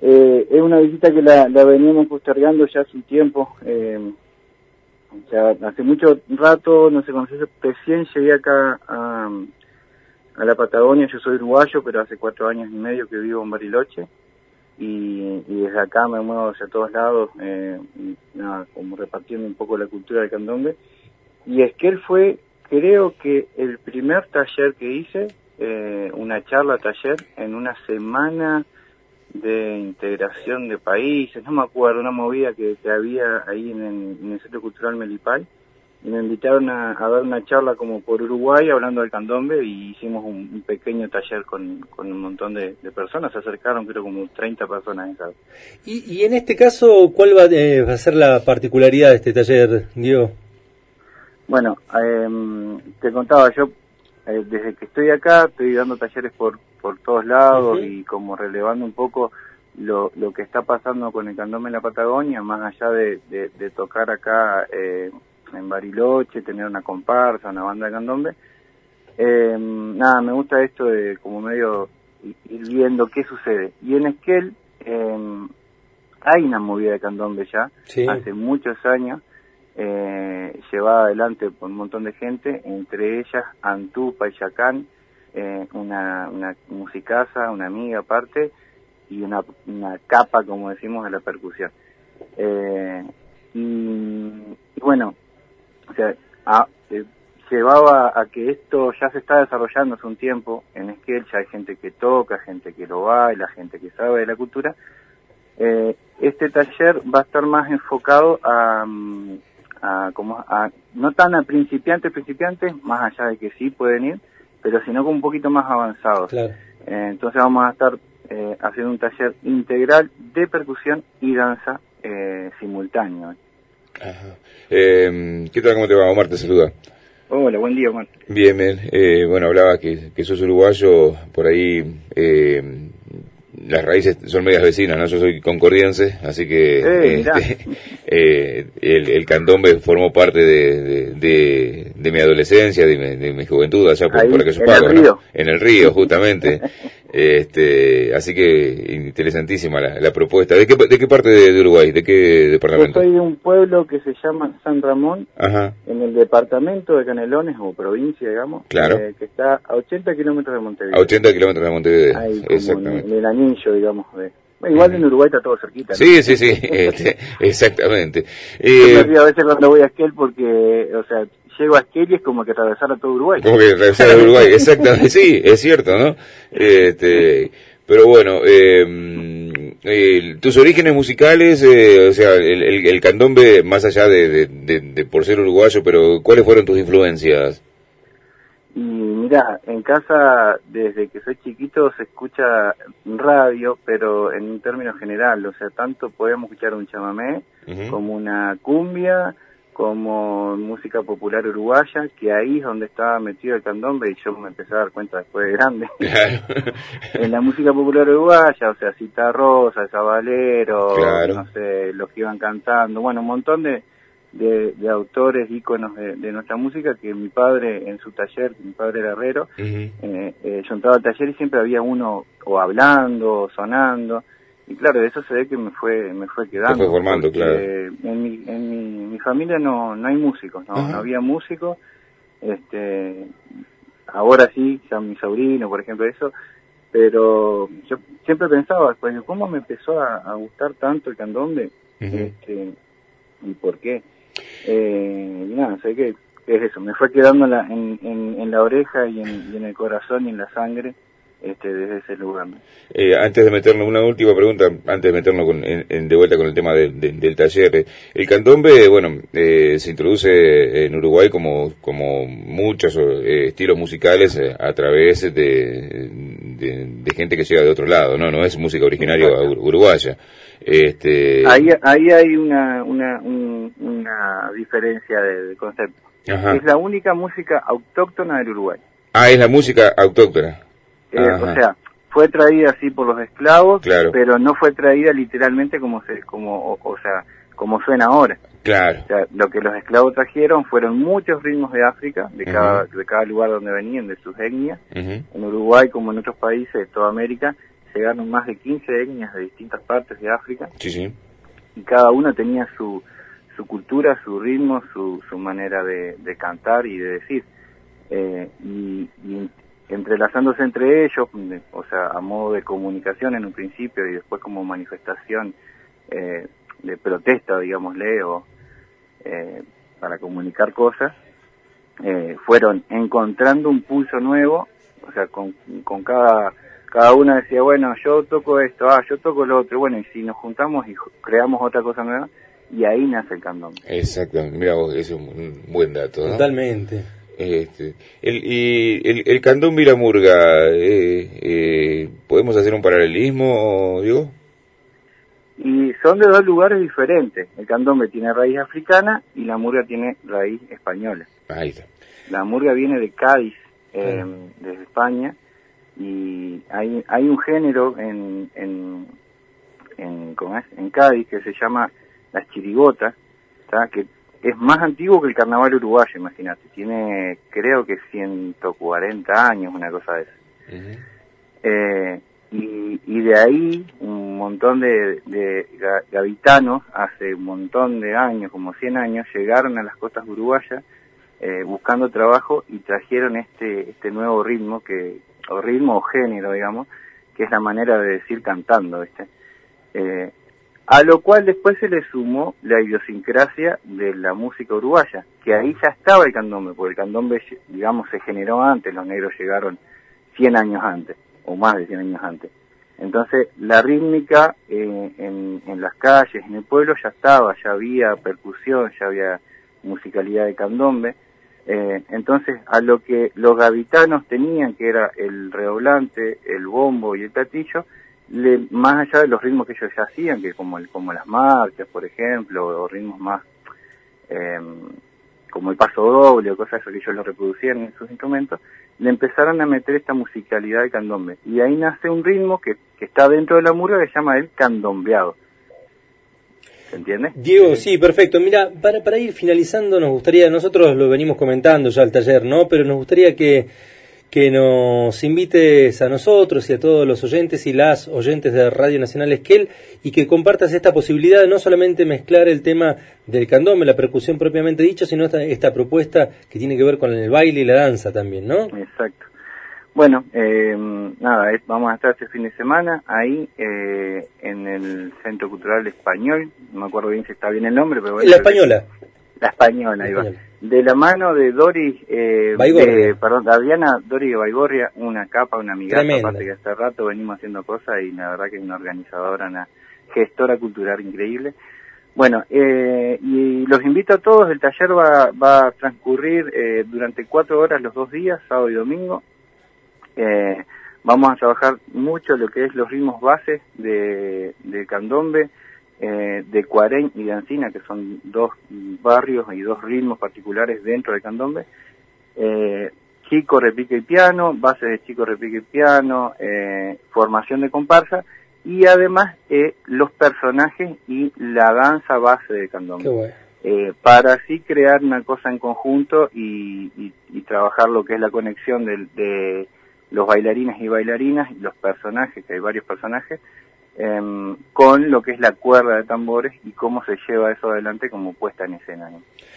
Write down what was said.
Es una visita que la veníamos postergando ya hace un tiempo. O sea, hace mucho rato, no sé, recién llegué acá a la Patagonia. Yo soy uruguayo, pero hace 4 años y medio que vivo en Bariloche. Y desde acá me muevo hacia todos lados, nada, como repartiendo un poco la cultura del candombe. Y Esquel fue, creo que el primer taller que hice, una charla taller en una semana de integración de países, no me acuerdo, una movida que había ahí en el Centro Cultural Melipay, y me invitaron a dar una charla como por Uruguay hablando del candombe, y hicimos un pequeño taller con un montón de personas. Se acercaron, creo, como 30 personas en cada. Y en este caso, ¿cuál va a ser la particularidad de este taller, Diego? Bueno, te contaba, yo desde que estoy acá estoy dando talleres por todos lados. Y como relevando un poco lo que está pasando con el candombe en la Patagonia, más allá de tocar acá en Bariloche, tener una comparsa, una banda de candombe. Nada, me gusta esto de como medio ir viendo qué sucede. Y en Esquel hay una movida de candombe ya, hace muchos años, llevada adelante por un montón de gente, entre ellas Antú Payacán, una musicaza, una amiga aparte, y una capa, como decimos, de la percusión. Y bueno, o sea, llevaba a que esto ya se está desarrollando hace un tiempo en Esquel. Ya hay gente que toca, gente que lo baila, gente que sabe de la cultura. Este taller va a estar más enfocado a no tan a principiantes, más allá de que sí pueden ir, pero sino como un poquito más avanzados. Claro. Entonces vamos a estar haciendo un taller integral de percusión y danza simultáneo. Ajá. ¿Qué tal? ¿Cómo te va? Omar te saluda. Hola, buen día, Omar. Bien, bien. Bueno, hablaba que sos uruguayo, por ahí las raíces son medias vecinas, ¿no? Yo soy concordiense, así que el candombe formó parte de mi adolescencia, de mi juventud, allá por aquellos pagos, ¿no? En el río, justamente. Así que interesantísima la propuesta. ¿De qué parte de Uruguay? ¿De qué departamento? Yo soy de un pueblo que se llama San Ramón, en el departamento de Canelones, o provincia, digamos, claro. Que está a 80 kilómetros de Montevideo. A 80 kilómetros de Montevideo, ahí, exactamente. En el anillo, digamos. Bueno, igual en Uruguay está todo cerquita, ¿no? Sí, exactamente. Yo me río a veces cuando voy a Esquel porque, o sea, llego a Esquel y es como que atravesar a todo Uruguay. Como que atravesar a Uruguay, exactamente, sí, es cierto, ¿no? Pero bueno, tus orígenes musicales, o sea, el candombe, más allá de por ser uruguayo, pero ¿cuáles fueron tus influencias? Y mirá, en casa desde que soy chiquito se escucha radio, pero en un término general, o sea, tanto podemos escuchar un chamamé como una cumbia, como música popular uruguaya, que ahí es donde estaba metido el candombe, y yo me empecé a dar cuenta después de grande. Claro. En la música popular uruguaya, o sea, Cita Rosa, Sabalero, no sé, los que iban cantando, bueno, un montón de autores, íconos de nuestra música, que mi padre en su taller, mi padre era herrero, yo entraba al taller y siempre había uno o hablando, o sonando, y claro, de eso se ve que me fue quedando. Te fue formando, claro. En mi familia no hay músicos, no había músicos, ahora sí, ya mi sobrino, por ejemplo, eso, pero yo siempre pensaba, pues, ¿cómo me empezó a gustar tanto el candombe? ¿Y por qué? Y nada, sé que es eso, me fue quedando en la oreja y en el corazón y en la sangre, desde ese lugar. Antes de meternos, una última pregunta, antes de meternos de vuelta con el tema del taller. El candombe, bueno, se introduce en Uruguay como muchos estilos musicales a través de gente que llega de otro lado, no es música originaria uruguaya. Ahí hay una diferencia de concepto. Es la única música autóctona del Uruguay. Es la música autóctona. O sea, fue traída así por los esclavos, pero no fue traída literalmente como suena ahora. Claro. O sea, lo que los esclavos trajeron fueron muchos ritmos de África, de cada lugar donde venían, de sus etnias. En Uruguay, como en otros países de toda América, llegaron más de 15 etnias de distintas partes de África. Sí, sí. Y cada una tenía su cultura, su ritmo, su manera de cantar y de decir. Y entrelazándose entre ellos, o sea, a modo de comunicación en un principio y después como manifestación de protesta, digámosle, o para comunicar cosas, fueron encontrando un pulso nuevo, o sea, con cada una decía, bueno, yo toco esto, yo toco lo otro, bueno, y si nos juntamos y creamos otra cosa nueva, y ahí nace el candombe. Exactamente, mira vos, ese es un buen dato, ¿no? Totalmente. El candombe y la murga, ¿podemos hacer un paralelismo, Diego? Y son de dos lugares diferentes. El candombe tiene raíz africana y la murga tiene raíz española. Ahí está. La murga viene de Cádiz, desde España, y hay un género en Cádiz que se llama las chirigotas, ¿tá? Que es más antiguo que el carnaval uruguayo, imagínate. Tiene, creo que 140 años, una cosa de eso. Y de ahí un montón de gavitanos, hace un montón de años, como 100 años, llegaron a las costas uruguayas buscando trabajo y trajeron este nuevo ritmo, o género, digamos, que es la manera de decir cantando, ¿viste? A lo cual después se le sumó la idiosincrasia de la música uruguaya, que ahí ya estaba el candombe, porque el candombe, digamos, se generó antes, los negros llegaron 100 años antes, o más de 100 años antes. Entonces, la rítmica en las calles, en el pueblo, ya estaba, ya había percusión, ya había musicalidad de candombe. Entonces, a lo que los gavitanos tenían, que era el redoblante, el bombo y el platillo, más allá de los ritmos que ellos ya hacían, que como las marchas, por ejemplo, o ritmos más como el paso doble o cosas que ellos lo reproducían en sus instrumentos, le empezaron a meter esta musicalidad del candombe. Y ahí nace un ritmo que está dentro de la murga que se llama el candombeado. ¿Se entiende? Diego, sí, perfecto. Mira, para ir finalizando, nos gustaría, nosotros lo venimos comentando ya al taller, ¿no? Pero nos gustaría que nos invites a nosotros y a todos los oyentes y las oyentes de Radio Nacional Esquel y que compartas esta posibilidad de no solamente mezclar el tema del candombe, la percusión propiamente dicho, sino esta propuesta que tiene que ver con el baile y la danza también, ¿no? Exacto. Bueno, nada, vamos a estar este fin de semana ahí en el Centro Cultural Español, no me acuerdo bien si está bien el nombre, pero bueno. La Española. La Española, ahí va. De la mano de Doris, Adriana Doris Baigorria, una capa, una amiga, aparte que hace rato venimos haciendo cosas y la verdad que es una organizadora, una gestora cultural increíble. Bueno, y los invito a todos, el taller va a transcurrir durante 4 horas los 2 días, sábado y domingo. Vamos a trabajar mucho lo que es los ritmos bases de candombe, de Cuarén y de Ancina, que son 2 barrios y 2 ritmos particulares dentro del candombe. Chico, repique y piano, base de chico, repique y piano, formación de comparsa y además los personajes y la danza base del candombe. Qué bueno. Para así crear una cosa en conjunto y trabajar lo que es la conexión de los bailarines y bailarinas y los personajes, que hay varios personajes, con lo que es la cuerda de tambores y cómo se lleva eso adelante como puesta en escena, ¿no?